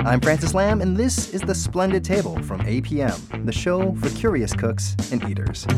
I'm Francis Lamb, and this is The Splendid Table from APM, the show for curious cooks and eaters.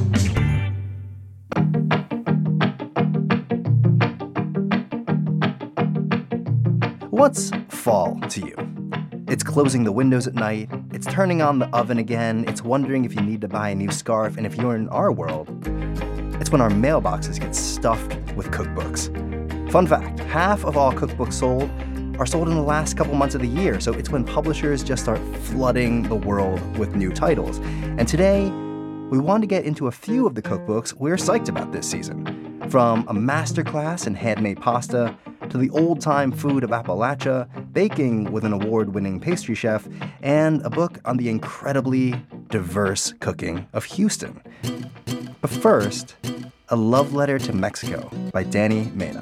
What's fall to you? It's closing the windows at night, it's turning on the oven again, it's wondering if you need to buy a new scarf, and if you're in our world, it's when our mailboxes get stuffed with cookbooks. Fun fact, half of all cookbooks sold are sold in the last couple months of the year, so it's when publishers just start flooding the world with new titles. And today, we want to get into a few of the cookbooks we're psyched about this season. From a masterclass in handmade pasta, to the old-time food of Appalachia, baking with an award-winning pastry chef, and a book on the incredibly diverse cooking of Houston. But first, A Love Letter to Mexico by Danny Mena.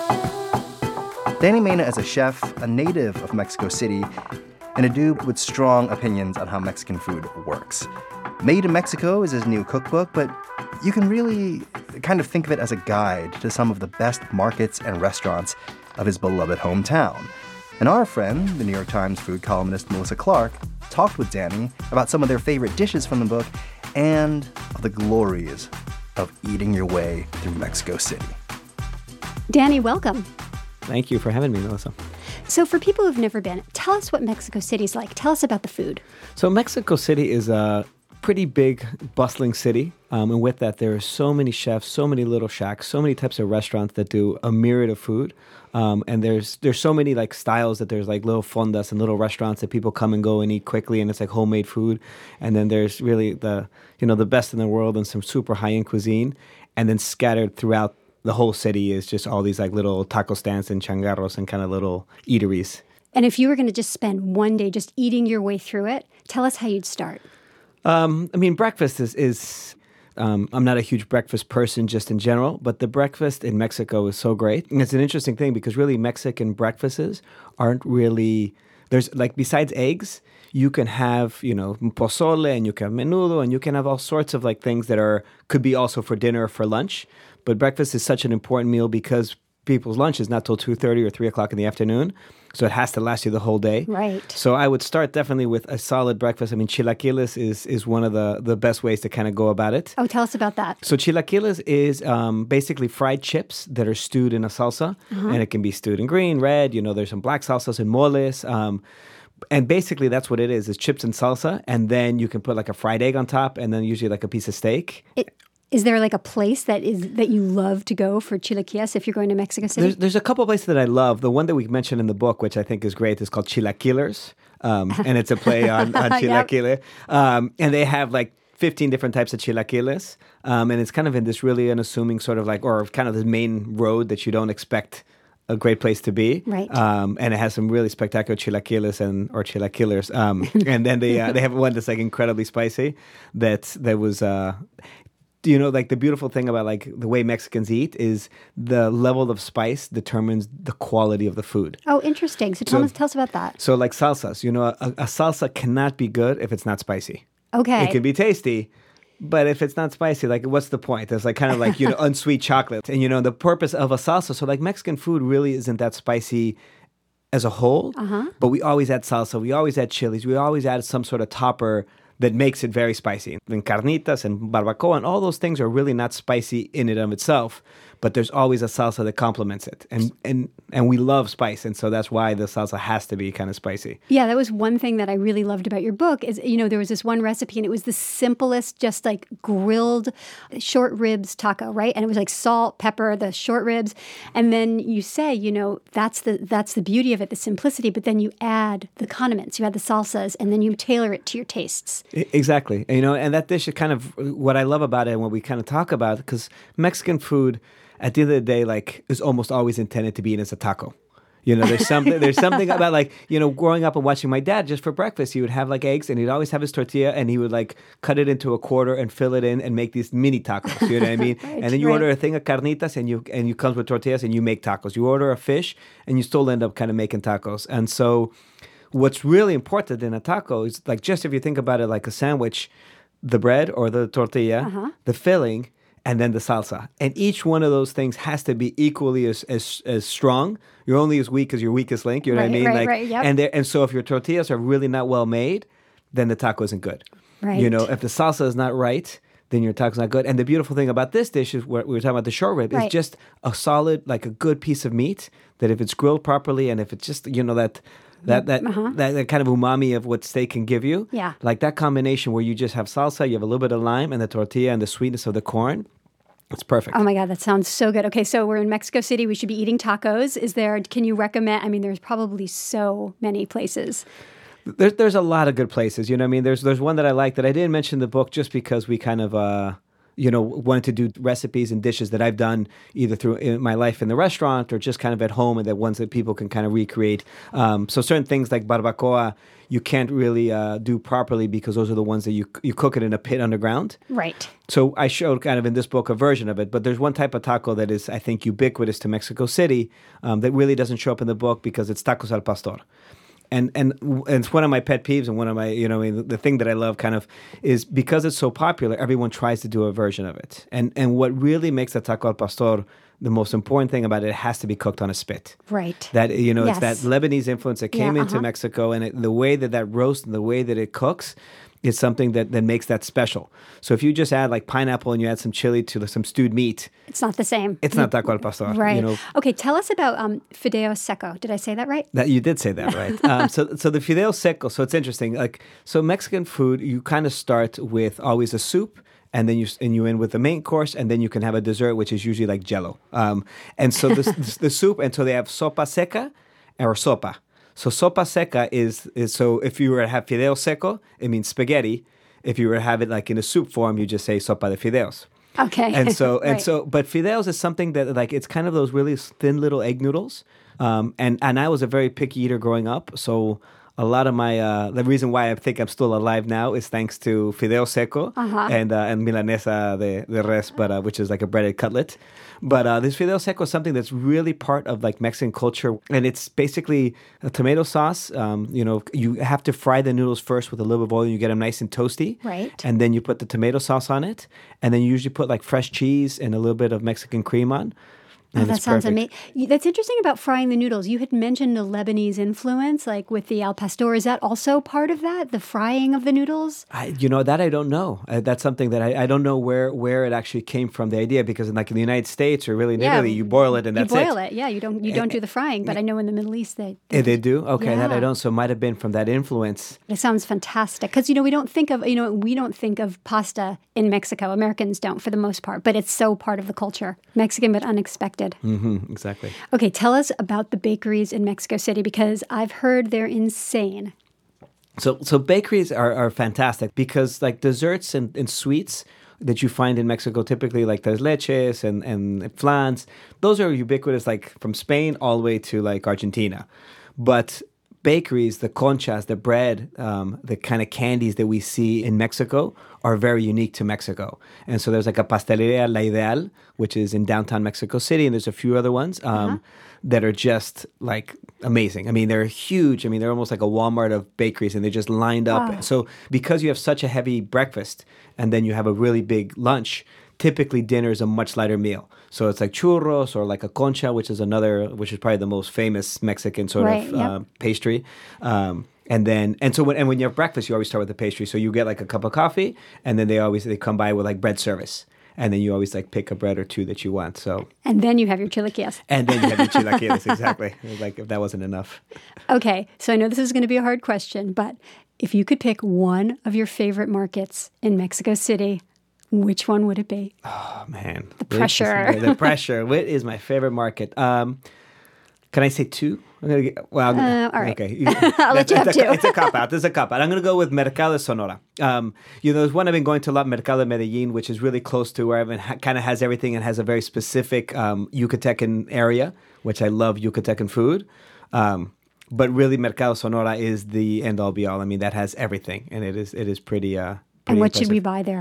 Danny Mena is a chef, a native of Mexico City, and a dude with strong opinions on how Mexican food works. Made in Mexico is his new cookbook, but you can really kind of think of it as a guide to some of the best markets and restaurants of his beloved hometown. And our friend, the New York Times food columnist Melissa Clark, talked with Danny about some of their favorite dishes from the book and of the glories of eating your way through Mexico City. Danny, welcome. Thank you for having me, Melissa. So for people who've never been, tell us what Mexico City's like. Tell us about the food. So Mexico City is a pretty big, bustling city. And with that, there are so many chefs, so many little shacks, so many types of restaurants that do a myriad of food. And there's so many like styles that there's like little fondas and little restaurants that people come and go and eat quickly, and it's like homemade food. And then there's really the best in the world and some super high-end cuisine. And then scattered throughout the whole city is just all these like little taco stands and changarros and kind of little eateries. And if you were going to just spend one day just eating your way through it, tell us how you'd start. Breakfast is I'm not a huge breakfast person just in general, but the breakfast in Mexico is so great. And it's an interesting thing because really Mexican breakfasts aren't really, there's like besides eggs, you can have, pozole and you can have menudo and you can have all sorts of like things that could be also for dinner or for lunch. But breakfast is such an important meal because people's lunch is not till 2:30 or 3 o'clock in the afternoon. So it has to last you the whole day. Right. So I would start definitely with a solid breakfast. Chilaquiles is one of the best ways to kind of go about it. Oh, tell us about that. So chilaquiles is basically fried chips that are stewed in a salsa. Uh-huh. And it can be stewed in green, red. There's some black salsas and moles. And basically that's what it is chips and salsa. And then you can put like a fried egg on top and then usually like a piece of steak. Is there like a place that you love to go for chilaquiles if you're going to Mexico City? There's a couple places that I love. The one that we mentioned in the book, which I think is great, is called Chilaquilers. And it's a play on chilaquile. Yep. And they have like 15 different types of chilaquiles. And it's kind of in this really unassuming sort of like, or kind of this main road that you don't expect a great place to be. Right. And it has some really spectacular chilaquiles or chilaquilers. And then they have one that's like incredibly spicy that was... like the beautiful thing about like the way Mexicans eat is the level of spice determines the quality of the food. Oh, interesting. So tell us about that. So like salsas, a salsa cannot be good if it's not spicy. Okay. It can be tasty, but if it's not spicy, like what's the point? It's like kind of like, unsweet chocolate. And the purpose of a salsa, so like Mexican food really isn't that spicy as a whole, but we always add salsa, we always add chilies, we always add some sort of topper that makes it very spicy. And carnitas and barbacoa and all those things are really not spicy in and of itself, but there's always a salsa that complements it. And we love spice, and so that's why the salsa has to be kind of spicy. Yeah, that was one thing that I really loved about your book is, there was this one recipe and it was the simplest, just like grilled short ribs taco, right? And it was like salt, pepper, the short ribs. And then you say, that's the beauty of it, the simplicity, but then you add the condiments, you add the salsas, and then you tailor it to your tastes. Exactly. And that dish is kind of what I love about it and what we kind of talk about, because Mexican food, at the end of the day, like, is almost always intended to be eaten as a taco. There's something about like, growing up and watching my dad just for breakfast, he would have like eggs and he'd always have his tortilla and he would like cut it into a quarter and fill it in and make these mini tacos. You know what I mean? Right, and then you right. order a thing of carnitas and you comes with tortillas and you make tacos. You order a fish and you still end up kind of making tacos. And so what's really important in a taco is like, just if you think about it like a sandwich, the bread or the tortilla, the filling, and then the salsa. And each one of those things has to be equally as strong. You're only as weak as your weakest link. You know what I mean? Right. Yep. And so if your tortillas are really not well made, then the taco isn't good. Right. You know, if the salsa is not right, then your taco's not good. And the beautiful thing about this dish is what we were talking about the short rib is just a solid, like a good piece of meat that if it's grilled properly and if it's just, you know, that kind of umami of what steak can give you. Yeah. Like that combination where you just have salsa, you have a little bit of lime and the tortilla and the sweetness of the corn. It's perfect. Oh my God, that sounds so good. Okay, so we're in Mexico City. We should be eating tacos. Can you recommend? I mean, there's probably so many places. There's a lot of good places. You know what I mean? There's one that I like that I didn't mention in the book just because we kind of, wanted to do recipes and dishes that I've done either through in my life in the restaurant or just kind of at home and the ones that people can kind of recreate. So certain things like barbacoa, you can't really do properly because those are the ones that you cook it in a pit underground. Right. So I showed kind of in this book a version of it, but there's one type of taco that is, I think, ubiquitous to Mexico City that really doesn't show up in the book because it's tacos al pastor. And it's one of my pet peeves and one of my, the thing that I love kind of is because it's so popular, everyone tries to do a version of it. And what really makes the taco al pastor, the most important thing about it has to be cooked on a spit. Right. That, Yes. it's that Lebanese influence that came into Mexico and the way that roast and the way that it cooks is something that makes that special. So if you just add like pineapple and you add some chili to some stewed meat, It's not the same. it's not taco al pastor. Right. You know? Okay, tell us about fideo seco. Did I say that right? That you did say that, right? So the fideo seco. So it's interesting. So Mexican food, you kind of start with always a soup, and then you end with the main course, and then you can have a dessert, which is usually like Jello. And so the soup, and so they have sopa seca or sopa. So sopa seca is so if you were to have fideo seco, it means spaghetti. If you were to have it like in a soup form, you just say sopa de fideos. Okay. And so Right. but fideos is something that like it's kind of those really thin little egg noodles. And I was a very picky eater growing up, so a lot of my the reason why I think I'm still alive now is thanks to fideo seco and milanesa de res, but which is like a breaded cutlet. But this fideo seco is something that's really part of like Mexican culture, and it's basically a tomato sauce. You have to fry the noodles first with a little bit of oil, and you get them nice and toasty. Right. And then you put the tomato sauce on it, and then you usually put like fresh cheese and a little bit of Mexican cream on. Oh, And that it's sounds perfect. amazing. That's interesting about frying the noodles. You had mentioned a Lebanese influence, like with the al pastor. Is that also part of that, the frying of the noodles? That I don't know. That's something that I don't know where it actually came from, the idea, because in the United States or really in Italy, you boil it and that's it. You boil it, yeah. You don't do the frying, but I know in the Middle East they They do? Okay, that I Yeah. don't. So it might have been from that influence. It sounds fantastic because we don't think of pasta in Mexico. Americans don't for the most part, but it's so part of the culture. Mexican but unexpected. Exactly. Okay, tell us about the bakeries in Mexico City because I've heard they're insane. So bakeries are fantastic because like desserts and sweets that you find in Mexico, typically like tres leches and flans, those are ubiquitous like from Spain all the way to like Argentina. But bakeries, the conchas, the bread, the kind of candies that we see in Mexico are very unique to Mexico. And so there's like a pasteleria La Ideal, which is in downtown Mexico City, and there's a few other ones that are just like amazing. I mean, they're huge. I mean, they're almost like a Walmart of bakeries, and they're just lined up. Wow. So because you have such a heavy breakfast and then you have a really big lunch, typically dinner is a much lighter meal. So it's like churros or like a concha, which is probably the most famous Mexican sort Right, of yep. pastry. So when you have breakfast, you always start with the pastry. So you get like a cup of coffee, and then they come by with like bread service. And then you always like pick a bread or two that you want. So And then you have your chilaquiles. and then you have your chilaquiles, exactly. Like if that wasn't enough. Okay, so I know this is going to be a hard question, but if you could pick one of your favorite markets in Mexico City, which one would it be? Oh man, the pressure. The pressure. What is my favorite market? Can I say two? I'm gonna all right. Okay. I'll let you have two. It's a cop out. There's a cop out. I'm going to go with Mercado de Sonora. There's one I've been going to a lot, Mercado de Medellin, which is really close to where I kind of has everything and has a very specific Yucatecan area, which I love Yucatecan food. But really, Mercado Sonora is the end all be all. I mean, that has everything, and it is pretty. And what should we impressive. buy there?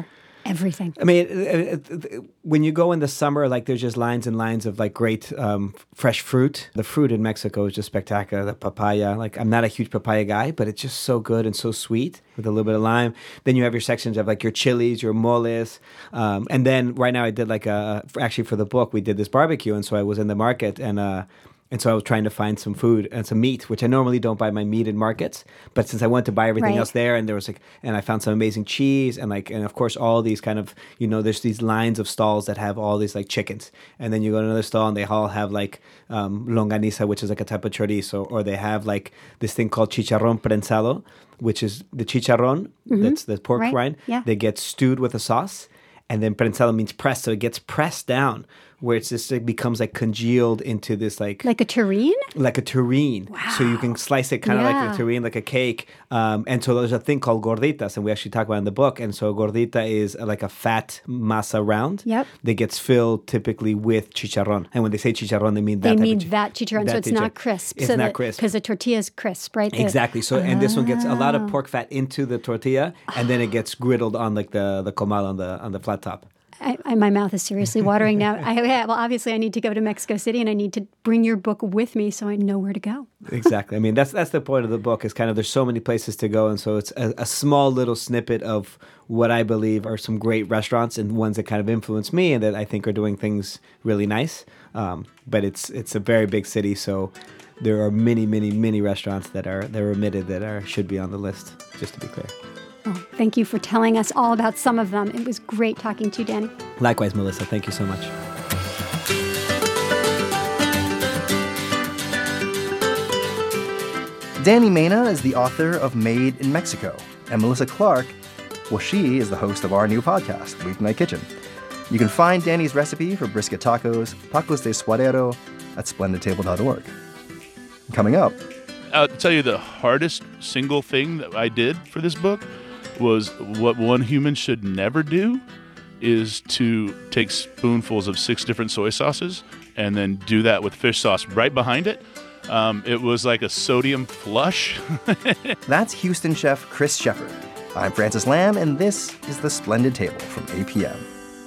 Everything. I mean, when you go in the summer, like there's just lines and lines of like great fresh fruit. The fruit in Mexico is just spectacular. The papaya, like I'm not a huge papaya guy, but it's just so good and so sweet with a little bit of lime. Then you have your sections of like your chilies, your moles. And then right now I did like actually for the book, we did this barbecue. And so I was in the market and so I was trying to find some food and some meat, which I normally don't buy my meat in markets. But since I went to buy everything else there, and there was and I found some amazing cheese and of course all these kind of, there's these lines of stalls that have all these like chickens. And then you go to another stall and they all have like longaniza, which is like a type of chorizo, or they have like this thing called chicharrón prensado, which is the chicharrón, that's the pork rind. Yeah. They get stewed with a sauce. And then prensado means pressed, so it gets pressed down, where it's just it becomes like congealed into this like a terrine? Like a terrine. Wow. So you can slice it kind of like a terrine, like a cake. And so there's a thing called gorditas, and we actually talk about it in the book. And so gordita is like a fat masa round that gets filled typically with chicharrón. And when they say chicharrón, they mean that. They mean that chicharrón, so it's not crisp. It's not crisp. Because the tortilla is crisp, right? Exactly. So and this one gets a lot of pork fat into the tortilla, and then it gets griddled on like the comal on the flat top. My mouth is seriously watering now. Well, obviously, I need to go to Mexico City, and I need to bring your book with me so I know where to go. Exactly. I mean, that's the point of the book. Is kind of there's so many places to go, and so it's a small little snippet of what I believe are some great restaurants and ones that kind of influence me and that I think are doing things really nice. But it's a very big city, so there are many, many, many restaurants that are omitted that should be on the list. Just to be clear. Oh, thank you for telling us all about some of them. It was great talking to you, Danny. Likewise, Melissa. Thank you so much. Danny Mena is the author of Made in Mexico, and Melissa Clark, well, she is the host of our new podcast, Weeknight Kitchen. You can find Danny's recipe for brisket tacos de suadero, at splendidtable.org. Coming up, I'll tell you the hardest single thing that I did for this book was what one human should never do is to take spoonfuls of 6 different soy sauces and then do that with fish sauce right behind it. It was like a sodium flush. That's Houston chef Chris Shepherd. I'm Francis Lamb, and this is The Splendid Table from APM.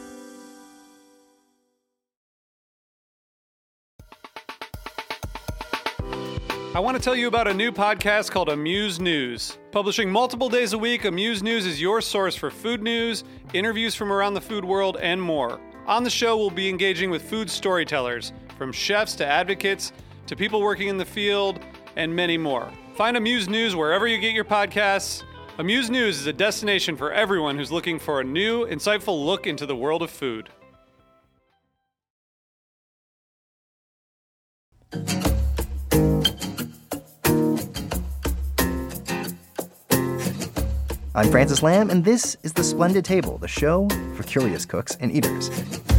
I want to tell you about a new podcast called Amuse News. Publishing multiple days a week, Amuse News is your source for food news, interviews from around the food world, and more. On the show, we'll be engaging with food storytellers, from chefs to advocates to people working in the field, and many more. Find Amuse News wherever you get your podcasts. Amuse News is a destination for everyone who's looking for a new, insightful look into the world of food. I'm Francis Lamb, and this is The Splendid Table, the show for curious cooks and eaters.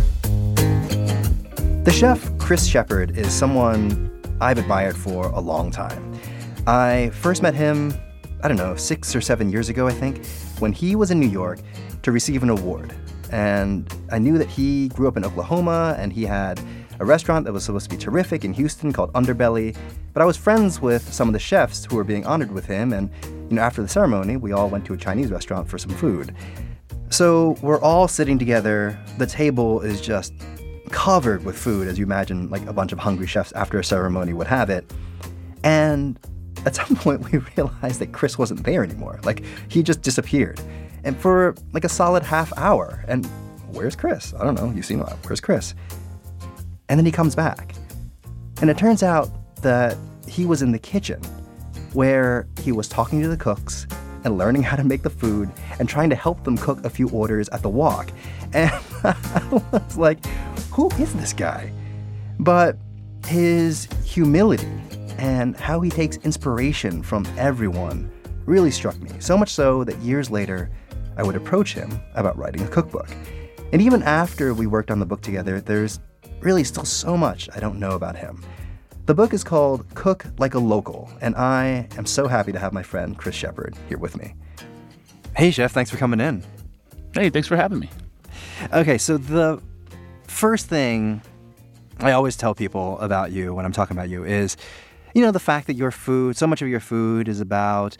The chef, Chris Shepherd, is someone I've admired for a long time. I first met him, 6 or 7 years ago, I think, when he was in New York to receive an award. And I knew that he grew up in Oklahoma, and he had a restaurant that was supposed to be terrific in Houston called Underbelly. But I was friends with some of the chefs who were being honored with him, and after the ceremony, we all went to a Chinese restaurant for some food. So we're all sitting together. The table is just covered with food, as you imagine, like a bunch of hungry chefs after a ceremony would have it. And at some point, we realized that Chris wasn't there anymore. Like, he just disappeared. And for like a solid half hour. And where's Chris? I don't know. You've seen him. Where's Chris? And then he comes back. And it turns out that he was in the kitchen, where he was talking to the cooks and learning how to make the food and trying to help them cook a few orders at the wok. And I was like, who is this guy? But his humility and how he takes inspiration from everyone really struck me, so much so that years later, I would approach him about writing a cookbook. And even after we worked on the book together, there's really still so much I don't know about him. The book is called Cook Like a Local, and I am so happy to have my friend Chris Shepherd here with me. Hey, Chef, thanks for coming in. Hey, thanks for having me. Okay, so the first thing I always tell people about you when I'm talking about you is, the fact that your food, so much of your food is about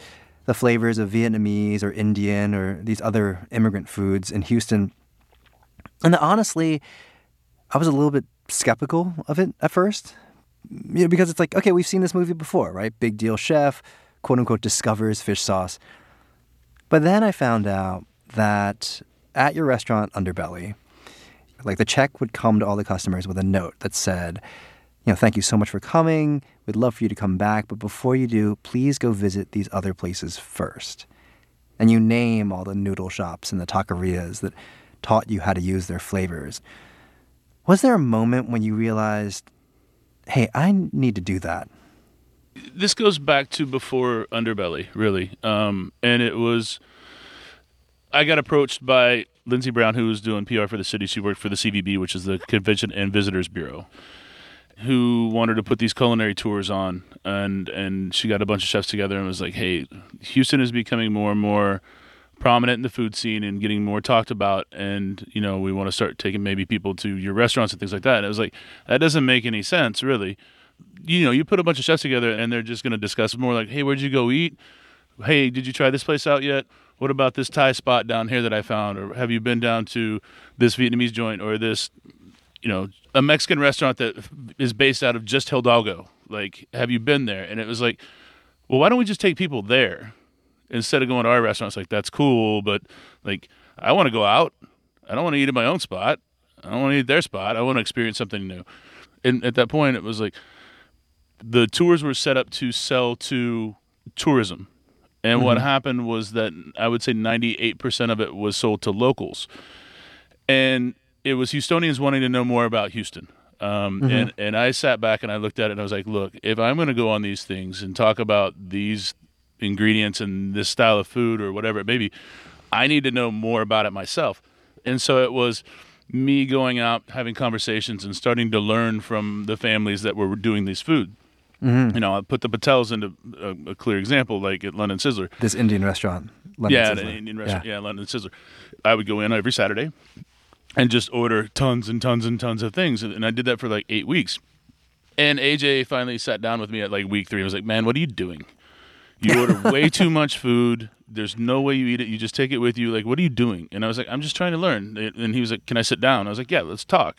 the flavors of Vietnamese or Indian or these other immigrant foods in Houston. And honestly, I was a little bit skeptical of it at first, because it's like, okay, we've seen this movie before, right? Big deal chef, quote unquote, discovers fish sauce. But then I found out that at your restaurant, Underbelly, like the check would come to all the customers with a note that said, thank you so much for coming. We'd love for you to come back. But before you do, please go visit these other places first. And you name all the noodle shops and the taquerias that taught you how to use their flavors. Was there a moment when you realized, hey, I need to do that? This goes back to before Underbelly, really. And it was, I got approached by Lindsey Brown, who was doing PR for the city. She worked for the CVB, which is the Convention and Visitors Bureau, who wanted to put these culinary tours on. And she got a bunch of chefs together and was like, hey, Houston is becoming more and more prominent in the food scene and getting more talked about. And, we want to start taking maybe people to your restaurants and things like that. And I was like, that doesn't make any sense, really. You put a bunch of chefs together and they're just going to discuss more like, hey, where'd you go eat? Hey, did you try this place out yet? What about this Thai spot down here that I found? Or have you been down to this Vietnamese joint or this, a Mexican restaurant that is based out of just Hidalgo? Like, have you been there? And it was like, well, why don't we just take people there instead of going to our restaurants? Like, that's cool, but like, I want to go out. I don't want to eat at my own spot. I don't want to eat at their spot. I want to experience something new. And at that point, it was like, the tours were set up to sell to tourism. And what happened was that I would say 98% of it was sold to locals. And it was Houstonians wanting to know more about Houston. And I sat back and I looked at it and I was like, look, if I'm going to go on these things and talk about these ingredients and this style of food or whatever it may be, I need to know more about it myself. And so it was me going out, having conversations and starting to learn from the families that were doing these food. I put the Patels into a clear example, like at London Sizzler. This Indian restaurant. London Sizzler. An Indian restaurant. Yeah, London Sizzler. I would go in every Saturday and just order tons and tons and tons of things. And I did that for like 8 weeks. And AJ finally sat down with me at like week 3. I was like, man, what are you doing? You order way too much food. There's no way you eat it. You just take it with you. Like, what are you doing? And I was like, I'm just trying to learn. And he was like, can I sit down? I was like, yeah, let's talk.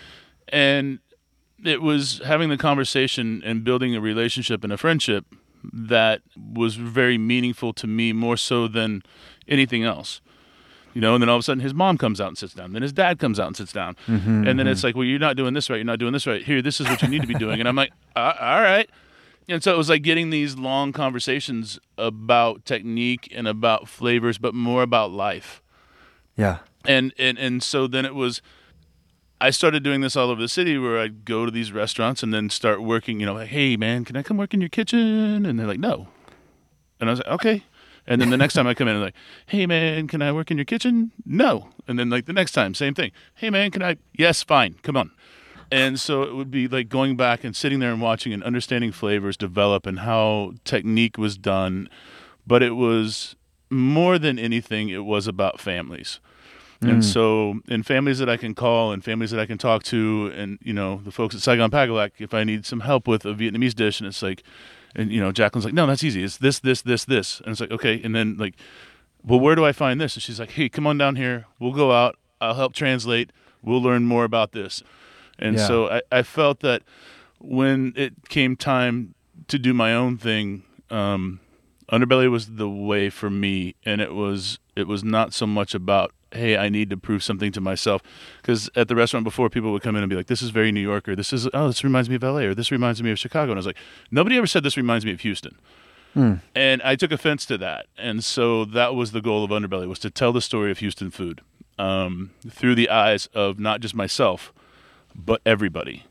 And it was having the conversation and building a relationship and a friendship that was very meaningful to me, more so than anything else. And then all of a sudden his mom comes out and sits down. Then his dad comes out and sits down. And then it's like, well, you're not doing this right. You're not doing this right. Here, this is what you need to be doing. And I'm like, all right. And so it was like getting these long conversations about technique and about flavors, but more about life. Yeah. And so then it was, I started doing this all over the city where I'd go to these restaurants and then start working, like, hey, man, can I come work in your kitchen? And they're like, no. And I was like, okay. And then the next time I come in, I'm like, hey, man, can I work in your kitchen? No. And then like the next time, same thing. Hey, man, can I? Yes, fine. Come on. And so it would be like going back and sitting there and watching and understanding flavors develop and how technique was done. But it was more than anything, it was about families. And so in families that I can call and families that I can talk to and, the folks at Saigon Pagalac, if I need some help with a Vietnamese dish and it's like, and, Jacqueline's like, no, that's easy. It's this. And it's like, okay. And then like, well, where do I find this? And she's like, hey, come on down here. We'll go out. I'll help translate. We'll learn more about this. And so I felt that when it came time to do my own thing, Underbelly was the way for me. And it was not so much about, hey, I need to prove something to myself. Because at the restaurant before, people would come in and be like, this is very New York, or this reminds me of LA, or this reminds me of Chicago. And I was like, nobody ever said this reminds me of Houston. And I took offense to that. And so that was the goal of Underbelly, was to tell the story of Houston food through the eyes of not just myself, but everybody.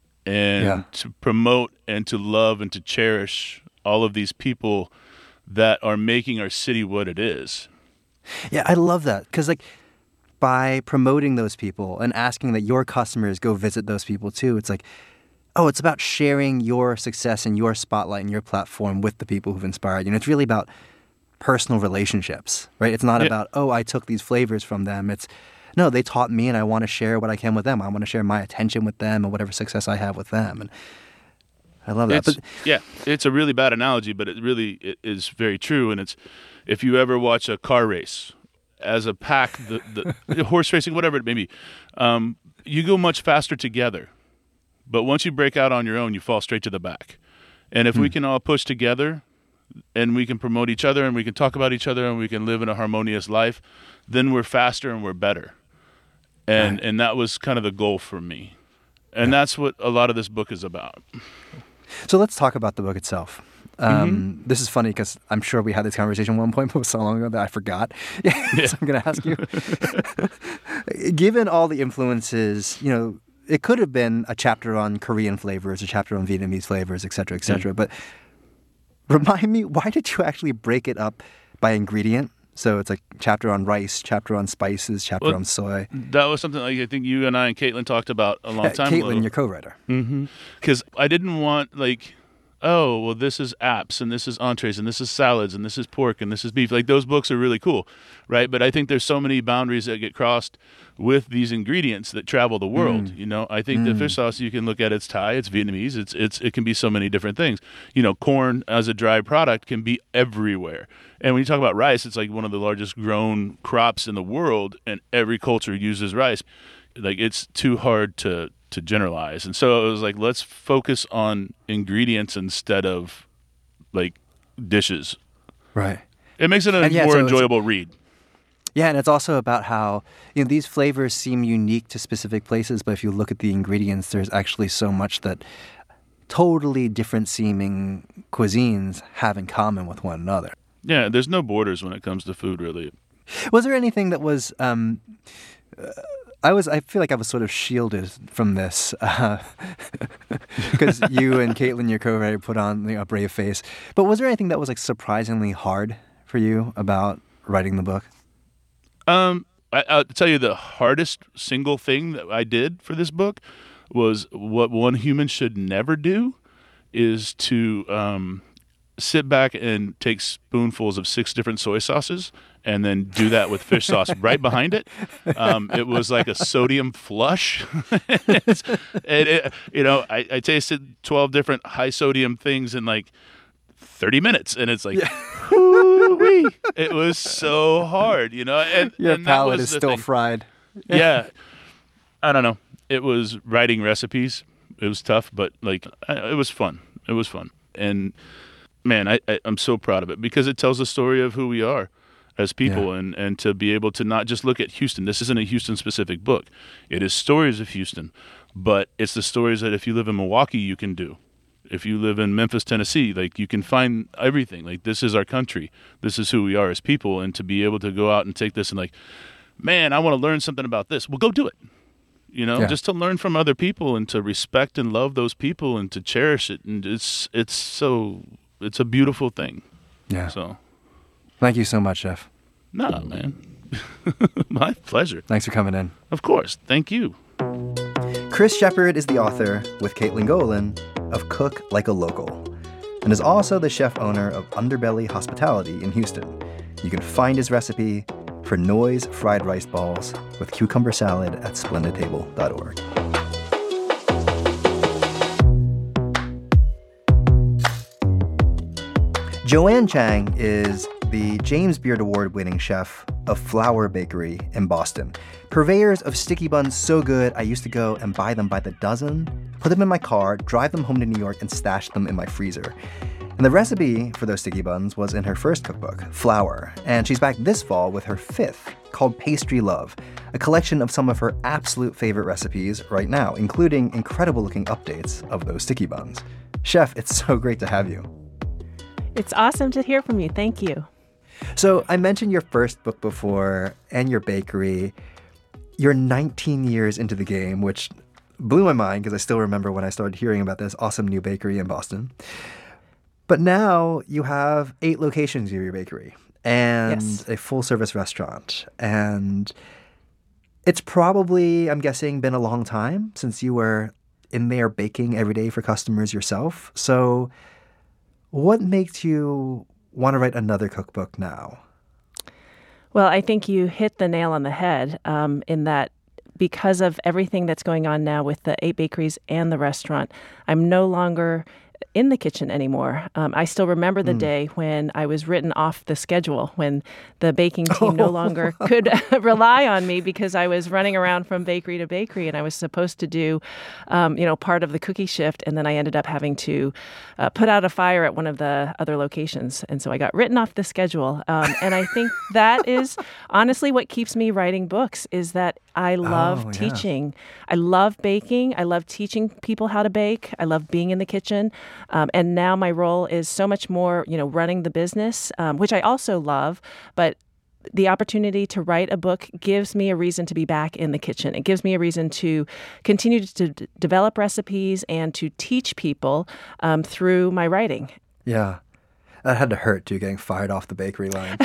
And to promote and to love and to cherish all of these people that are making our city what it is. Yeah, I love that. Because, like, by promoting those people and asking that your customers go visit those people too, it's like, oh, it's about sharing your success and your spotlight and your platform with the people who've inspired you. And it's really about personal relationships, right? It's not about, oh, I took these flavors from them. It's, no, they taught me and I want to share what I can with them. I want to share my attention with them and whatever success I have with them. And I love that. It's a really bad analogy, but it is very true. And it's, if you ever watch a car race as a pack, the horse racing, whatever it may be, you go much faster together. But once you break out on your own, you fall straight to the back. And if we can all push together and we can promote each other and we can talk about each other and we can live in a harmonious life, then we're faster and we're better. And that was kind of the goal for me. And that's what a lot of this book is about. So let's talk about the book itself. This is funny because I'm sure we had this conversation at one point, but it was so long ago that I forgot. So I'm going to ask you, given all the influences, it could have been a chapter on Korean flavors, a chapter on Vietnamese flavors, et cetera, et cetera. But remind me, why did you actually break it up by ingredient? So it's like chapter on rice, chapter on spices, chapter on soy. That was something like I think you and I and Caitlin talked about a long time ago. Caitlin, your co-writer. Because I didn't want this is apps and this is entrees and this is salads and this is pork and this is beef. Like those books are really cool, right? But I think there's so many boundaries that get crossed with these ingredients that travel the world. I think the fish sauce, you can look at it's Thai, it's Vietnamese, it can be so many different things. Corn as a dry product can be everywhere. And when you talk about rice, it's like one of the largest grown crops in the world, and every culture uses rice. Like it's too hard to generalize. And so it was like, let's focus on ingredients instead of like dishes. Right. It makes it a more enjoyable read. Yeah, and it's also about how these flavors seem unique to specific places, but if you look at the ingredients, there's actually so much that totally different seeming cuisines have in common with one another. Yeah, there's no borders when it comes to food, really. Was there anything that was? I feel like I was sort of shielded from this because you and Caitlin, your co-writer, put on a brave face. But was there anything that was like surprisingly hard for you about writing the book? I'll tell you the hardest single thing that I did for this book was what one human should never do is to sit back and take spoonfuls of 6 different soy sauces and then do that with fish sauce right behind it. It was like a sodium flush. I tasted 12 different high sodium things in like 30 minutes. And it's like, whoo-wee. It was so hard, And your and palate is still fried. Yeah. I don't know. It was writing recipes. It was tough, but it was fun. It was fun. And man, I'm so proud of it because it tells the story of who we are as people and to be able to not just look at Houston. This isn't a Houston-specific book. It is stories of Houston, but it's the stories that if you live in Milwaukee, you can do. If you live in Memphis, Tennessee, you can find everything. This is our country. This is who we are as people. And to be able to go out and take this and man, I want to learn something about this. Well, go do it. Just to learn from other people and to respect and love those people and to cherish it. And it's a beautiful thing. Yeah. So, thank you so much, Chef. No, man. My pleasure. Thanks for coming in. Of course. Thank you. Chris Shepard is the author, with Caitlin Golan, of Cook Like a Local, and is also the chef owner of Underbelly Hospitality in Houston. You can find his recipe for Noy's fried rice balls with cucumber salad at splendidtable.org. Joanne Chang is the James Beard Award-winning chef of Flour Bakery in Boston. Purveyors of sticky buns so good, I used to go and buy them by the dozen, put them in my car, drive them home to New York, and stash them in my freezer. And the recipe for those sticky buns was in her first cookbook, Flour, and she's back this fall with her 5th, called Pastry Love, a collection of some of her absolute favorite recipes right now, including incredible-looking updates of those sticky buns. Chef, it's so great to have you. It's awesome to hear from you. Thank you. So I mentioned your first book before and your bakery. You're 19 years into the game, which blew my mind because I still remember when I started hearing about this awesome new bakery in Boston. But now you have 8 locations of your bakery and a full-service restaurant. And it's probably, I'm guessing, been a long time since you were in there baking every day for customers yourself. So what makes you want to write another cookbook now? Well, I think you hit the nail on the head in that because of everything that's going on now with the 8 bakeries and the restaurant, I'm no longer in the kitchen anymore. I still remember the day when I was written off the schedule, when the baking team no longer could rely on me because I was running around from bakery to bakery, and I was supposed to do, part of the cookie shift, and then I ended up having to put out a fire at one of the other locations, and so I got written off the schedule. And I think that is honestly what keeps me writing books, is that I love teaching. I love baking. I love teaching people how to bake. I love being in the kitchen. And now my role is so much more, running the business, which I also love. But the opportunity to write a book gives me a reason to be back in the kitchen. It gives me a reason to continue to develop recipes and to teach people through my writing. Yeah. That had to hurt, too, getting fired off the bakery line.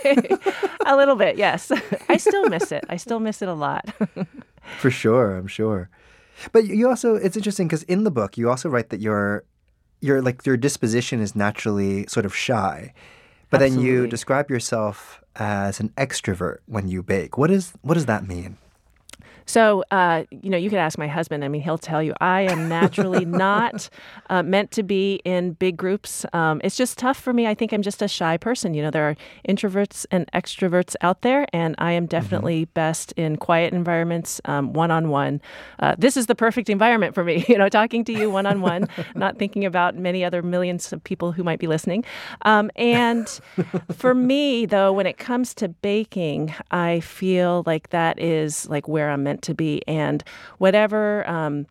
A little bit, yes. I still miss it. I still miss it a lot. For sure, I'm sure. But you also, it's interesting because in the book, you also write that your disposition is naturally sort of shy. But Absolutely. Then you describe yourself as an extrovert when you bake. What does that mean? So, you could ask my husband. I mean, he'll tell you I am naturally not meant to be in big groups. It's just tough for me. I think I'm just a shy person. There are introverts and extroverts out there, and I am definitely best in quiet environments, one-on-one. This is the perfect environment for me, talking to you one-on-one, not thinking about many other millions of people who might be listening. And for me, though, when it comes to baking, I feel like that is like where I'm meant to be, and whatever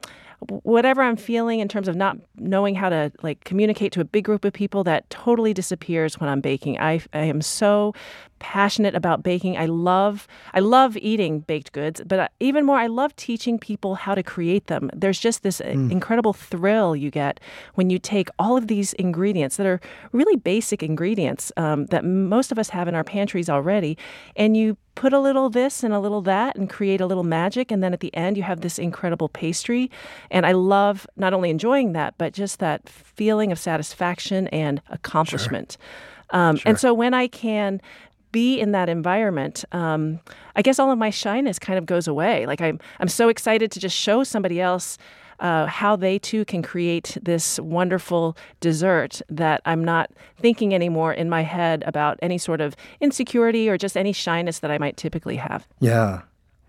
I'm feeling in terms of not knowing how to communicate to a big group of people, that totally disappears when I'm baking. I am so passionate about baking. I love eating baked goods, but even more, I love teaching people how to create them. There's just this incredible thrill you get when you take all of these ingredients that are really basic ingredients that most of us have in our pantries already, and you put a little this and a little that and create a little magic, and then at the end you have this incredible pastry. And I love not only enjoying that, but just that feeling of satisfaction and accomplishment. Sure. And so when I can be in that environment, I guess all of my shyness kind of goes away. Like I'm so excited to just show somebody else how they too can create this wonderful dessert that I'm not thinking anymore in my head about any sort of insecurity or just any shyness that I might typically have. Yeah.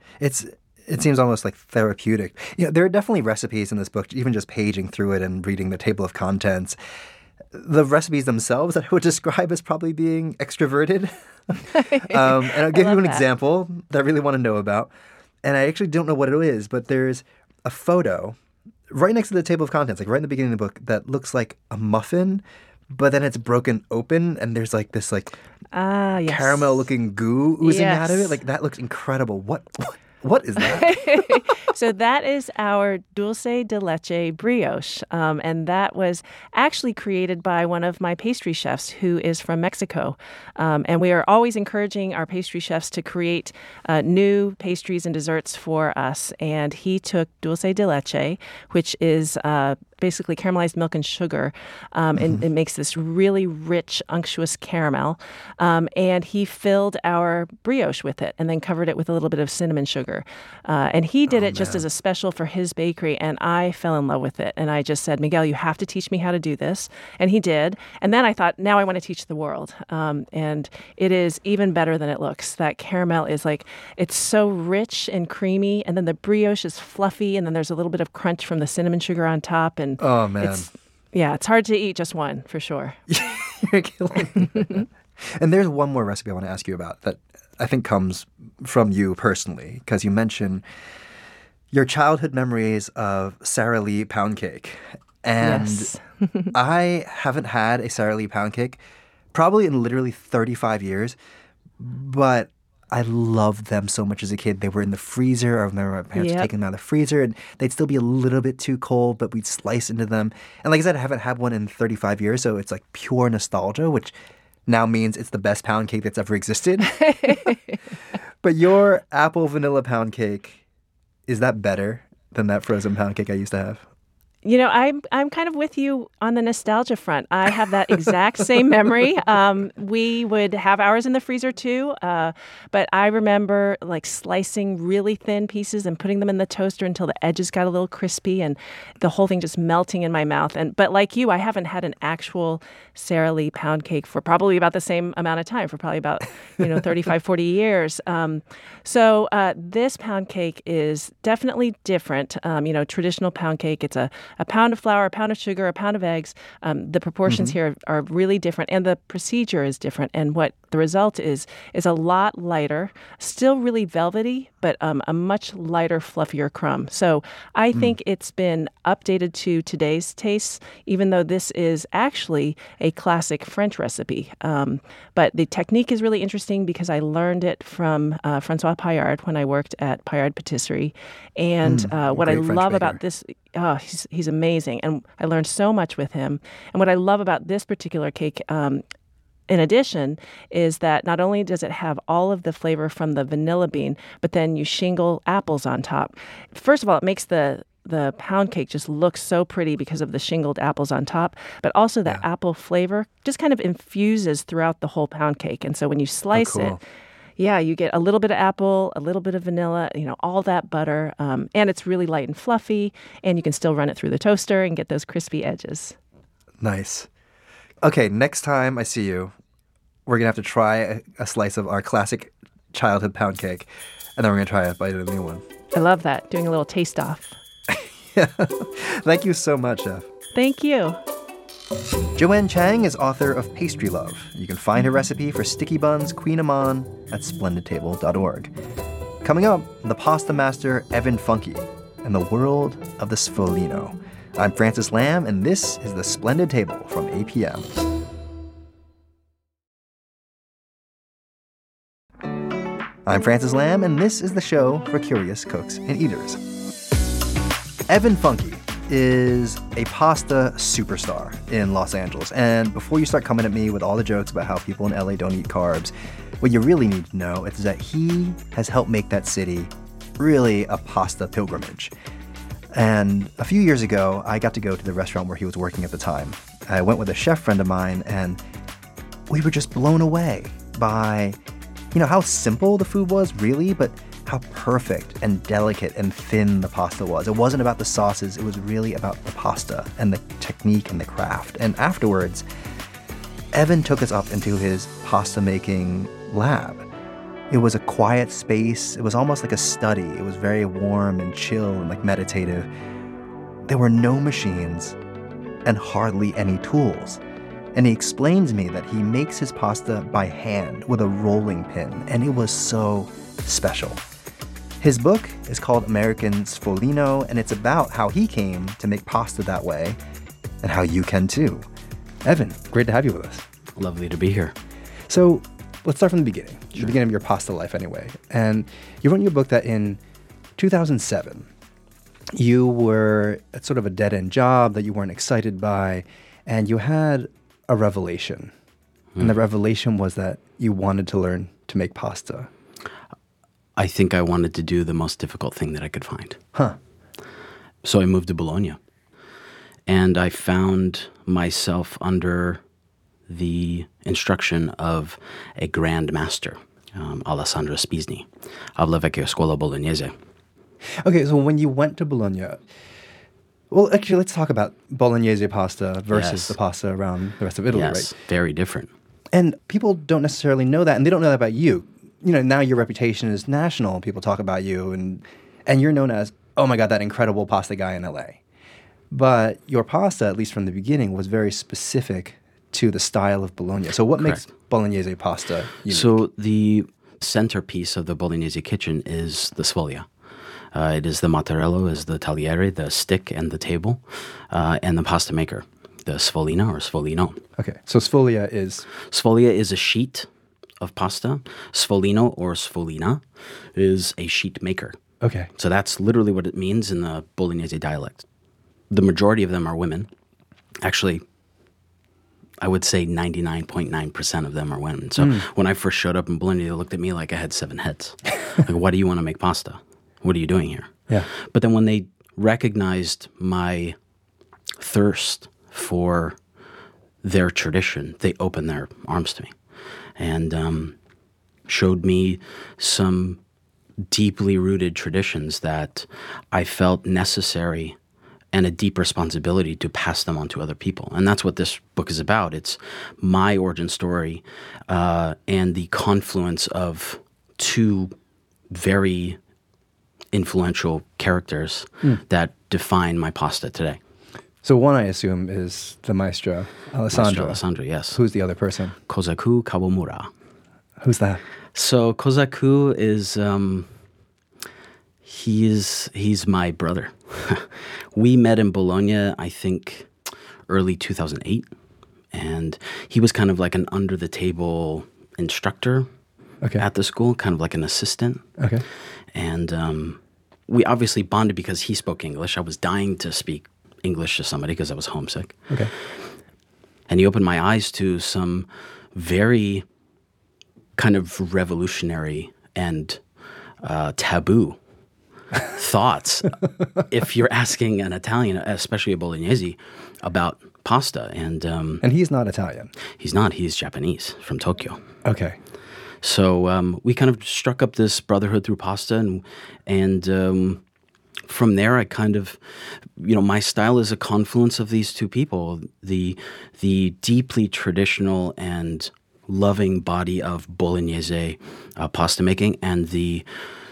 It seems almost like therapeutic. There are definitely recipes in this book, even just paging through it and reading the table of contents. The recipes themselves that I would describe as probably being extroverted. And I'll give you an example that I really want to know about. And I actually don't know what it is, but there's a photo right next to the table of contents, like right in the beginning of the book, that looks like a muffin, but then it's broken open and there's this yes. caramel-looking goo oozing out of it. Like, that looks incredible. What is that? So that is our dulce de leche brioche, and that was actually created by one of my pastry chefs who is from Mexico. And we are always encouraging our pastry chefs to create new pastries and desserts for us. And he took dulce de leche, which is basically caramelized milk and sugar, and it makes this really rich, unctuous caramel. And he filled our brioche with it and then covered it with a little bit of cinnamon sugar. And he did it just as a special for his bakery, and I fell in love with it. And I just said, Miguel, you have to teach me how to do this. And he did. And then I thought, now I want to teach the world. And it is even better than it looks. That caramel is it's so rich and creamy, and then the brioche is fluffy, and then there's a little bit of crunch from the cinnamon sugar on top. And oh, man. It's hard to eat just one, for sure. You're killing me. And there's one more recipe I want to ask you about that I think comes from you personally, because you mention your childhood memories of Sara Lee pound cake. And yes. I haven't had a Sara Lee pound cake probably in literally 35 years, but I loved them so much as a kid. They were in the freezer. I remember my parents taking them out of the freezer, and they'd still be a little bit too cold, but we'd slice into them. And like I said, I haven't had one in 35 years, so it's like pure nostalgia, which now means it's the best pound cake that's ever existed. But your apple vanilla pound cake, is that better than that frozen pound cake I used to have? I'm kind of with you on the nostalgia front. I have that exact same memory. We would have ours in the freezer too, but I remember like slicing really thin pieces and putting them in the toaster until the edges got a little crispy, and the whole thing just melting in my mouth. But like you, I haven't had an actual Sara Lee pound cake for probably about the same amount of time, for probably about 35, 40 years. So this pound cake is definitely different. Traditional pound cake, it's a pound of flour, a pound of sugar, a pound of eggs. The proportions here are really different, and the procedure is different. And what the result is a lot lighter, still really velvety, but a much lighter, fluffier crumb. So I think it's been updated to today's tastes, even though this is actually a classic French recipe. But the technique is really interesting because I learned it from Francois Paillard when I worked at Paillard Patisserie. And what I love about this, he's amazing. And I learned so much with him. And what I love about this particular cake, in addition, is that not only does it have all of the flavor from the vanilla bean, but then you shingle apples on top. First of all, it makes the pound cake just look so pretty because of the shingled apples on top, but also the apple flavor just kind of infuses throughout the whole pound cake. And so when you slice it, you get a little bit of apple, a little bit of vanilla, all that butter, and it's really light and fluffy, and you can still run it through the toaster and get those crispy edges. Nice. Okay, next time I see you, we're going to have to try a slice of our classic childhood pound cake, and then we're going to try a bite of the new one. I love that, doing a little taste off. Yeah. Thank you so much, Chef. Thank you. Joanne Chang is author of Pastry Love. You can find her recipe for sticky buns, Queen Amman, at splendidtable.org. Coming up, the pasta master Evan Funke and the world of the sfoglino. I'm Francis Lamb, and this is The Splendid Table from APM. I'm Francis Lamb, and this is the show for curious cooks and eaters. Evan Funke is a pasta superstar in Los Angeles. And before you start coming at me with all the jokes about how people in LA don't eat carbs, what you really need to know is that he has helped make that city really a pasta pilgrimage. And a few years ago, I got to go to the restaurant where he was working at the time. I went with a chef friend of mine, and we were just blown away by, how simple the food was, really, but how perfect and delicate and thin the pasta was. It wasn't about the sauces. It was really about the pasta and the technique and the craft. And afterwards, Evan took us up into his pasta-making lab. It was a quiet space. It was almost like a study. It was very warm and chill and like meditative. There were no machines and hardly any tools. And he explained to me that he makes his pasta by hand with a rolling pin, and it was so special. His book is called American Sfoglino, and it's about how he came to make pasta that way and how you can too. Evan, great to have you with us. Lovely to be here. So let's start from the beginning, the beginning of your pasta life anyway. And you wrote in your book that in 2007, you were at sort of a dead-end job that you weren't excited by, and you had a revelation. And the revelation was that you wanted to learn to make pasta. I think I wanted to do the most difficult thing that I could find. Huh. So I moved to Bologna. And I found myself under the instruction of a grand master, Alessandro Spisni, of La Vecchia Scuola Bolognese. Okay, so when you went to Bologna, well, actually, let's talk about Bolognese pasta versus the pasta around the rest of Italy, right? Yes, very different. And people don't necessarily know that, and they don't know that about you. Now your reputation is national. People talk about you, and you're known as, oh my God, that incredible pasta guy in LA. But your pasta, at least from the beginning, was very specific to the style of Bologna. So what makes Bolognese pasta unique? So the centerpiece of the Bolognese kitchen is the sfoglia. It is the mattarello, is the tagliere, the stick and the table, and the pasta maker, the sfoglina or sfoglino. Okay, so sfoglia is? Sfoglia is a sheet of pasta. Sfoglino or sfoglina is a sheet maker. Okay. So that's literally what it means in the Bolognese dialect. The majority of them are women. Actually, I would say 99.9% of them are women. So when I first showed up in Bologna, they looked at me like I had 7 heads. Like, why do you want to make pasta? What are you doing here? Yeah. But then when they recognized my thirst for their tradition, they opened their arms to me and showed me some deeply rooted traditions that I felt necessary and a deep responsibility to pass them on to other people. And that's what this book is about. It's my origin story and the confluence of two very influential characters that define my pasta today. So one, I assume, is the Maestro Alessandro. Maestro Alessandro, yes. Who's the other person? Kozaku Kawamura. Who's that? So Kozaku is he's my brother. We met in Bologna, I think, early 2008, and he was kind of like an under-the-table instructor at the school, kind of like an assistant. Okay. And we obviously bonded because he spoke English. I was dying to speak English to somebody because I was homesick. Okay. And he opened my eyes to some very kind of revolutionary and taboo thoughts if you're asking an Italian, especially a Bolognese, about pasta. And he's not Italian. He's not. He's Japanese from Tokyo. Okay. So we kind of struck up this brotherhood through pasta, and from there I kind of, my style is a confluence of these two people, the deeply traditional and loving body of Bolognese pasta making, and the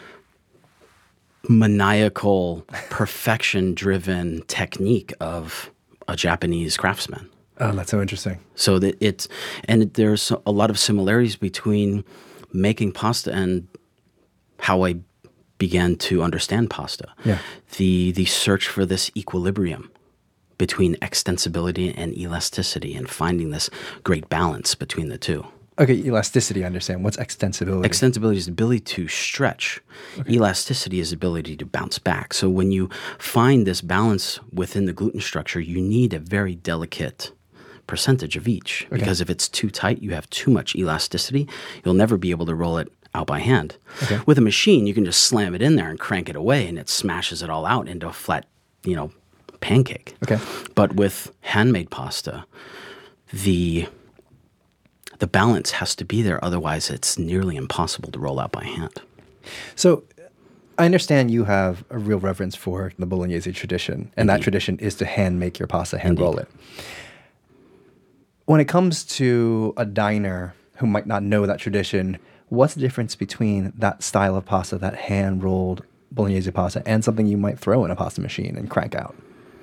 maniacal, perfection-driven technique of a Japanese craftsman. Oh, that's so interesting. So that there's a lot of similarities between making pasta and how I began to understand pasta. Yeah. The search for this equilibrium between extensibility and elasticity, and finding this great balance between the two. Okay, elasticity, I understand. What's extensibility? Extensibility is the ability to stretch. Okay. Elasticity is the ability to bounce back. So when you find this balance within the gluten structure, you need a very delicate percentage of each. Okay. Because if it's too tight, you have too much elasticity. You'll never be able to roll it out by hand. Okay. With a machine, you can just slam it in there and crank it away, and it smashes it all out into a flat, pancake. Okay. But with handmade pasta, the balance has to be there. Otherwise, it's nearly impossible to roll out by hand. So I understand you have a real reverence for the Bolognese tradition, and that tradition is to hand make your pasta, hand roll it. When it comes to a diner who might not know that tradition, what's the difference between that style of pasta, that hand-rolled Bolognese pasta, and something you might throw in a pasta machine and crank out?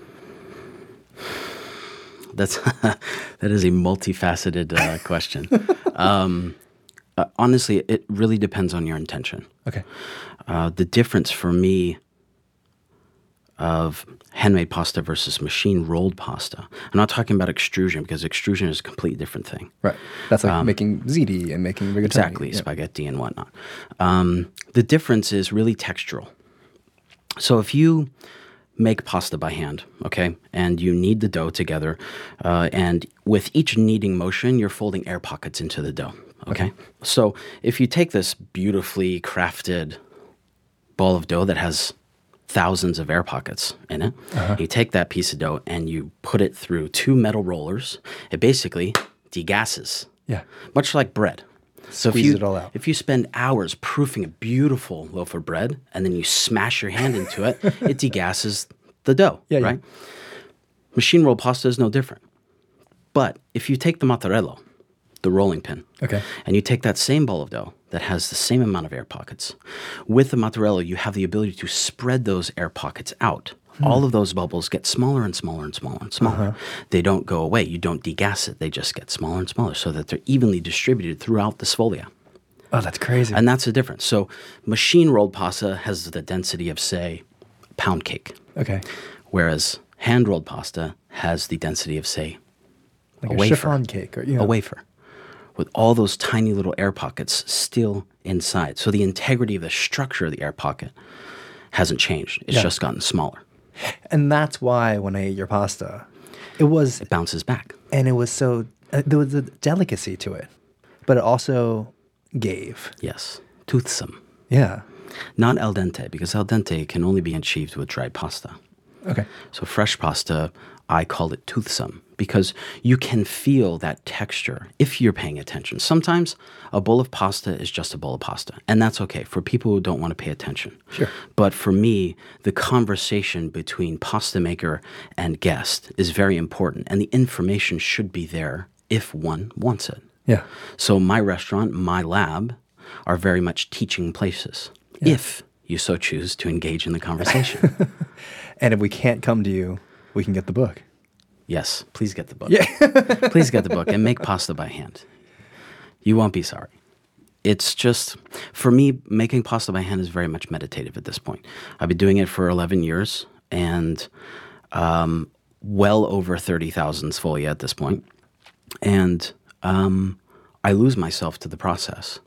That is a multifaceted question. Honestly, it really depends on your intention. Okay. The difference for me of handmade pasta versus machine-rolled pasta, I'm not talking about extrusion, because extrusion is a completely different thing. Right. That's like making ziti and making rigatoni. Exactly, spaghetti and whatnot. The difference is really textural. So if you make pasta by hand, okay, and you knead the dough together, and with each kneading motion, you're folding air pockets into the dough, okay? So if you take this beautifully crafted ball of dough that has thousands of air pockets in it, you take that piece of dough and you put it through two metal rollers, it basically degasses, much like bread. So Squeeze it all out. If you spend hours proofing a beautiful loaf of bread and then you smash your hand into it, it degasses the dough, right? Yeah. Machine rolled pasta is no different. But if you take the mattarello, the rolling pin, and you take that same ball of dough that has the same amount of air pockets, with the mattarello, you have the ability to spread those air pockets out. All of those bubbles get smaller and smaller and smaller and smaller. They don't go away. You don't degas it. They just get smaller and smaller so that they're evenly distributed throughout the sfolia. Oh, that's crazy. And that's the difference. So machine-rolled pasta has the density of, say, a pound cake. Okay. Whereas hand-rolled pasta has the density of, say, like a a wafer. chiffon cake. Or, a wafer. With all those tiny little air pockets still inside. So the integrity of the structure of the air pocket hasn't changed. It's just gotten smaller. And that's why when I ate your pasta, it bounces back. And it was so, there was a delicacy to it, but it also gave. Yes. Toothsome. Yeah. Not al dente, because al dente can only be achieved with dried pasta. Okay. So fresh pasta, I call it toothsome because you can feel that texture if you're paying attention. Sometimes a bowl of pasta is just a bowl of pasta, and that's okay for people who don't want to pay attention. Sure. But for me, the conversation between pasta maker and guest is very important, and the information should be there if one wants it. Yeah. So my restaurant, my lab, are very much teaching places, if you so choose to engage in the conversation. And if we can't come to you, we can get the book. Yes, please get the book. Yeah. Please get the book and make pasta by hand. You won't be sorry. It's just, for me, making pasta by hand is very much meditative at this point. I've been doing it for 11 years and well over 30,000 sfoglia at this point. And I lose myself to the process.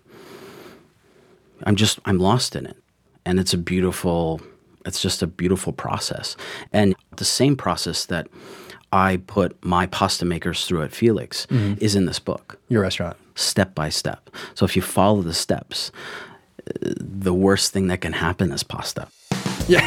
I'm lost in it. And it's just a beautiful process. And the same process that I put my pasta makers through at Felix is in this book. Your restaurant. Step by step. So if you follow the steps, the worst thing that can happen is pasta. Yeah.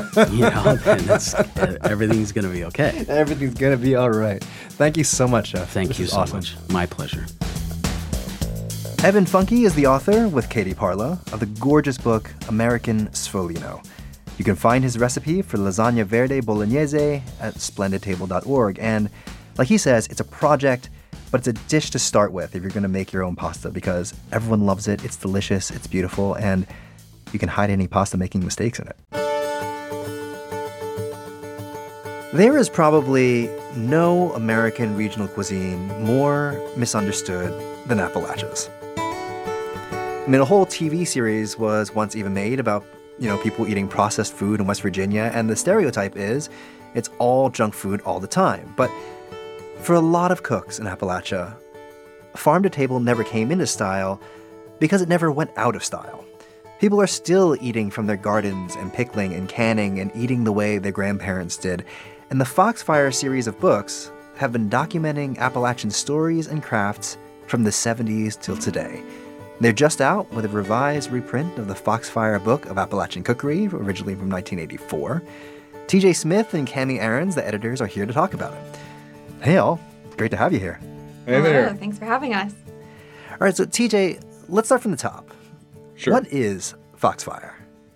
Then everything's going to be okay. Everything's going to be all right. Thank you so much, Chef. Thank you so awesome. much. My pleasure. Evan Funke is the author, with Katie Parla, of the gorgeous book American Sfoglino. You can find his recipe for lasagna verde bolognese at splendidtable.org. And like he says, it's a project, but it's a dish to start with if you're going to make your own pasta because everyone loves it, it's delicious, it's beautiful, and you can hide any pasta making mistakes in it. There is probably no American regional cuisine more misunderstood than Appalachia's. I mean, a whole TV series was once even made about, people eating processed food in West Virginia, and the stereotype is it's all junk food all the time. But for a lot of cooks in Appalachia, farm to table never came into style because it never went out of style. People are still eating from their gardens and pickling and canning and eating the way their grandparents did. And the Foxfire series of books have been documenting Appalachian stories and crafts from the 70s till today. They're just out with a revised reprint of the Foxfire Book of Appalachian Cookery, originally from 1984. TJ Smith and Cami Aarons, the editors, are here to talk about it. Hey all, great to have you here. Hey there. Thanks for having us. All right, so TJ, let's start from the top. Sure. What is Foxfire?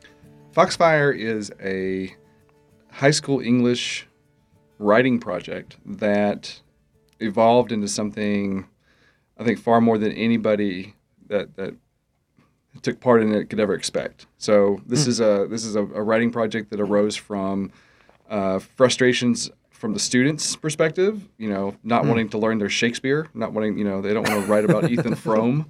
Foxfire is a high school English writing project that evolved into something, I think, far more than anybody that took part in it could ever expect. So this is a writing project that arose from frustrations from the students' perspective. Not wanting to learn their Shakespeare, not wanting, they don't want to write about Ethan Frome,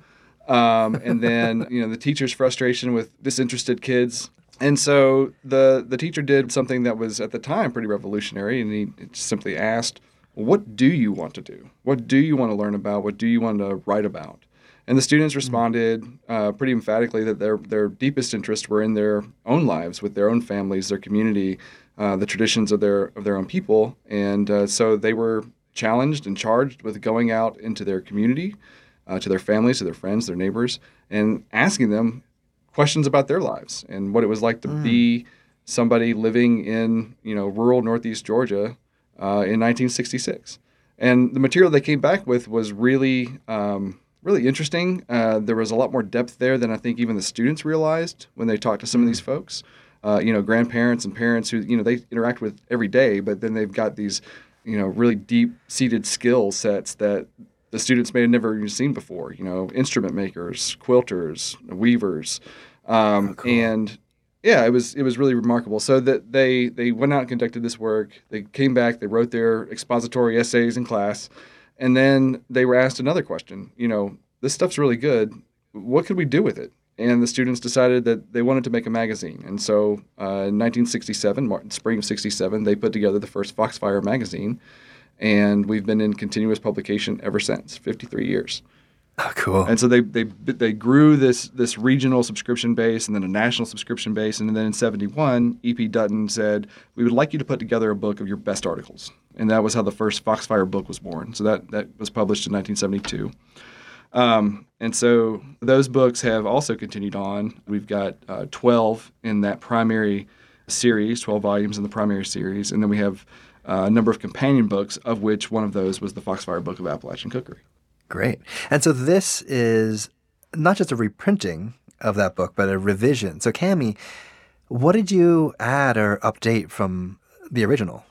and then the teacher's frustration with disinterested kids. And so the teacher did something that was at the time pretty revolutionary, and he simply asked, "What do you want to do? What do you want to learn about? What do you want to write about?" And the students responded pretty emphatically that their deepest interests were in their own lives, with their own families, their community, the traditions of their own people. And so they were challenged and charged with going out into their community, to their families, to their friends, their neighbors, and asking them questions about their lives and what it was like to be somebody living in rural Northeast Georgia in 1966. And the material they came back with was really interesting. There was a lot more depth there than I think even the students realized when they talked to some of these folks. Grandparents and parents who they interact with every day, but then they've got these really deep-seated skill sets that the students may have never even seen before. Instrument makers, quilters, weavers, cool. And yeah, it was really remarkable. So that they went out and conducted this work. They came back. They wrote their expository essays in class. And then they were asked another question. This stuff's really good. What could we do with it? And the students decided that they wanted to make a magazine. And so in 1967, spring of 67, they put together the first Foxfire magazine. And we've been in continuous publication ever since, 53 years. Oh, cool. And so they grew this regional subscription base and then a national subscription base. And then in 71, E.P. Dutton said, "We would like you to put together a book of your best articles." And that was how the first Foxfire book was born. So that was published in 1972. And so those books have also continued on. We've got 12 in that primary series, 12 volumes in the primary series, and then we have a number of companion books, of which one of those was the Foxfire Book of Appalachian Cookery. Great. And so this is not just a reprinting of that book, but a revision. So Cami, what did you add or update from the original?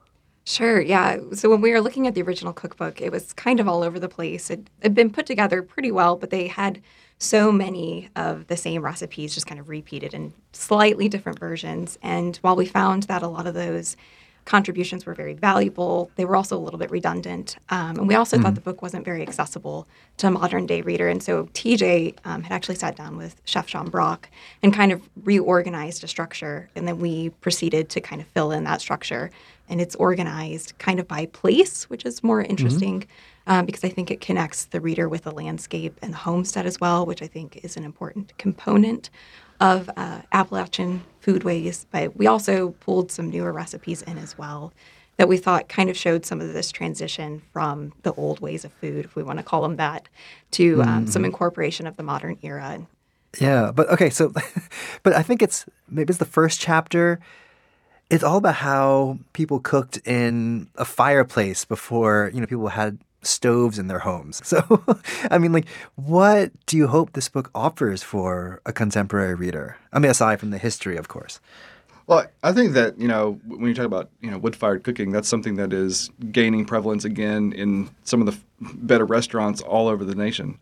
Sure, yeah. So when we were looking at the original cookbook, it was kind of all over the place. It had been put together pretty well, but they had so many of the same recipes just kind of repeated in slightly different versions. And while we found that a lot of those contributions were very valuable, they were also a little bit redundant. And we also thought the book wasn't very accessible to a modern day reader. And so TJ had actually sat down with Chef Sean Brock and kind of reorganized a structure. And then we proceeded to kind of fill in that structure. And it's organized kind of by place, which is more interesting because I think it connects the reader with the landscape and the homestead as well, which I think is an important component of Appalachian foodways. But we also pulled some newer recipes in as well that we thought kind of showed some of this transition from the old ways of food, if we want to call them that, to some incorporation of the modern era. Yeah, but okay, so, but I think maybe it's the first chapter. It's all about how people cooked in a fireplace before, people had stoves in their homes. So, I mean, what do you hope this book offers for a contemporary reader? I mean, aside from the history, of course. Well, I think that, when you talk about, wood-fired cooking, that's something that is gaining prevalence again in some of the better restaurants all over the nation.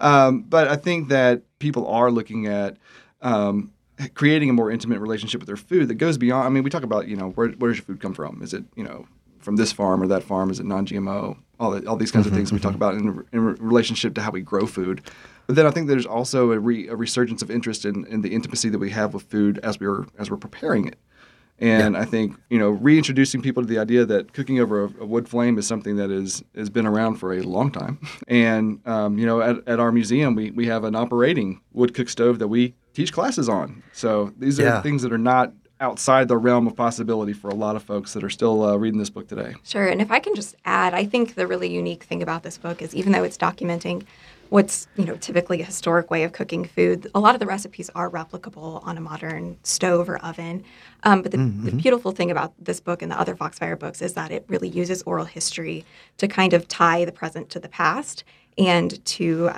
But I think that people are looking at creating a more intimate relationship with their food that goes beyond. I mean, we talk about, where does your food come from? Is it, from this farm or that farm? Is it non-GMO? All these kinds of things we talk about in relationship to how we grow food. But then I think there's also a resurgence of interest in the intimacy that we have with food as we're preparing it. And I think, reintroducing people to the idea that cooking over a wood flame is something that has been around for a long time. And, at our museum, we have an operating wood cook stove that we teach classes on. So these are things that are not outside the realm of possibility for a lot of folks that are still reading this book today. Sure. And if I can just add, I think the really unique thing about this book is even though it's documenting what's typically a historic way of cooking food, a lot of the recipes are replicable on a modern stove or oven. But the beautiful thing about this book and the other Foxfire books is that it really uses oral history to kind of tie the present to the past and to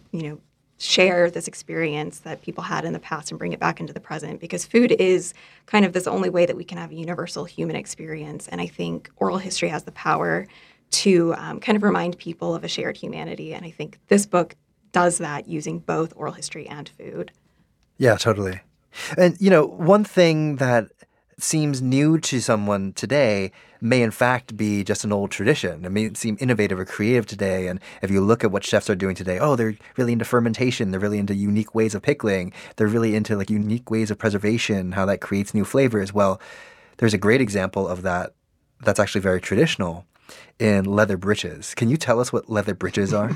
share this experience that people had in the past and bring it back into the present, because food is kind of this only way that we can have a universal human experience. And I think oral history has the power to kind of remind people of a shared humanity. And I think this book does that using both oral history and food. Yeah, totally. And, one thing that seems new to someone today may in fact be just an old tradition. It may seem innovative or creative today. And if you look at what chefs are doing today, they're really into fermentation. They're really into unique ways of pickling. They're really into unique ways of preservation, how that creates new flavors. Well, there's a great example of that that's actually very traditional in leather breeches. Can you tell us what leather breeches are?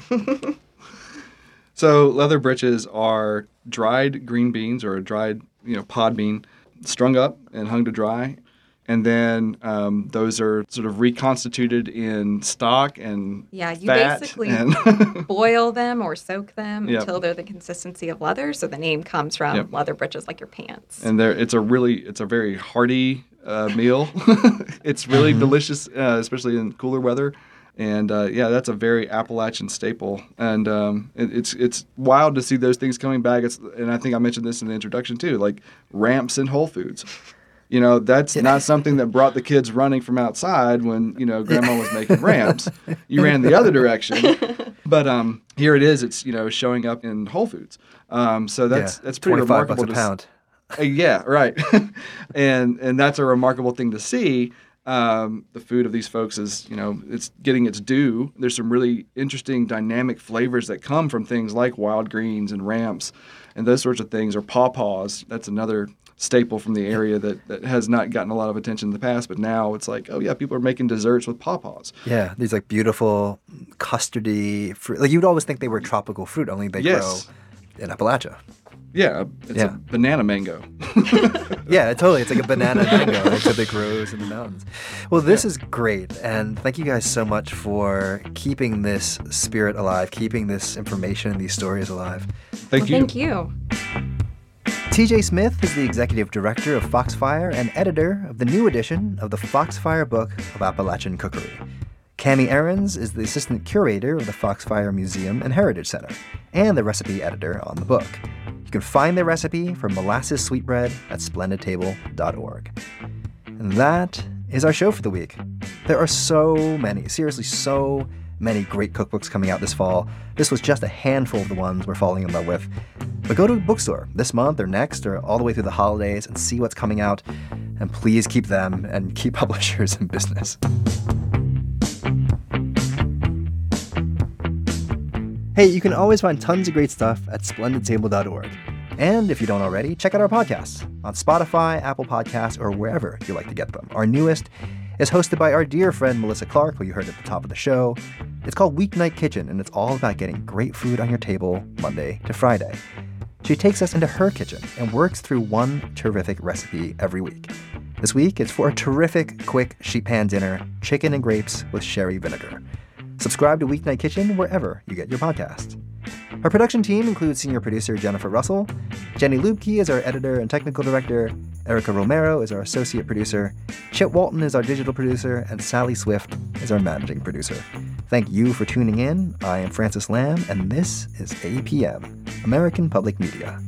So leather breeches are dried green beans or a dried, pod bean strung up and hung to dry. And then those are sort of reconstituted in stock and you fat basically boil them or soak them until they're the consistency of leather. So the name comes from leather breeches, like your pants. And it's a very hearty meal. It's really delicious, especially in cooler weather. And that's a very Appalachian staple. And it's wild to see those things coming back. And I think I mentioned this in the introduction too, like ramps in Whole Foods. That's not something that brought the kids running from outside when, grandma was making ramps. You ran the other direction. But here it is. It's, showing up in Whole Foods. So that's pretty remarkable. $25 a pound. Yeah, right. and that's a remarkable thing to see. The food of these folks is, it's getting its due. There's some really interesting dynamic flavors that come from things like wild greens and ramps and those sorts of things, or pawpaws. That's another staple from the area that has not gotten a lot of attention in the past, but now it's like, people are making desserts with pawpaws. Yeah, these beautiful custardy fruit. You'd always think they were tropical fruit, only they grow in Appalachia. Yeah, it's a banana mango. Yeah, totally. It's like a banana mango that grows in the mountains. Well, this is great. And thank you guys so much for keeping this spirit alive, keeping this information and these stories alive. Thank you. Thank you. TJ Smith is the executive director of Foxfire and editor of the new edition of the Foxfire Book of Appalachian Cookery. Cami Ahrens is the assistant curator of the Foxfire Museum and Heritage Center and the recipe editor on the book. You can find their recipe for molasses sweetbread at splendidtable.org. And that is our show for the week. There are so many, seriously so many great cookbooks coming out this fall. This was just a handful of the ones we're falling in love with. But go to a bookstore this month or next or all the way through the holidays and see what's coming out. And please keep them and keep publishers in business. Hey, you can always find tons of great stuff at splendidtable.org. And if you don't already, check out our podcasts on Spotify, Apple Podcasts, or wherever you like to get them. Our newest is hosted by our dear friend Melissa Clark, who you heard at the top of the show. It's called Weeknight Kitchen, and it's all about getting great food on your table Monday to Friday. She takes us into her kitchen and works through one terrific recipe every week. This week, it's for a terrific, quick sheet pan dinner, chicken and grapes with sherry vinegar. Subscribe to Weeknight Kitchen wherever you get your podcasts. Our production team includes senior producer Jennifer Russell. Jenny Lubke is our editor and technical director. Erica Romero is our associate producer. Chip Walton is our digital producer. And Sally Swift is our managing producer. Thank you for tuning in. I am Francis Lamb, and this is APM, American Public Media.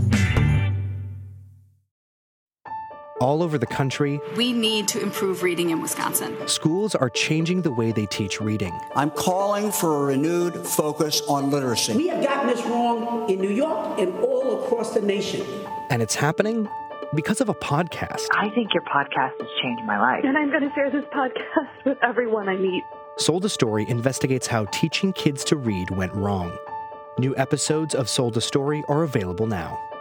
All over the country, we need to improve reading in Wisconsin. Schools are changing the way they teach reading. I'm calling for a renewed focus on literacy. We have gotten this wrong in New York and all across the nation. And it's happening because of a podcast. I think your podcast has changed my life. And I'm going to share this podcast with everyone I meet. Sold a Story investigates how teaching kids to read went wrong. New episodes of Sold a Story are available now.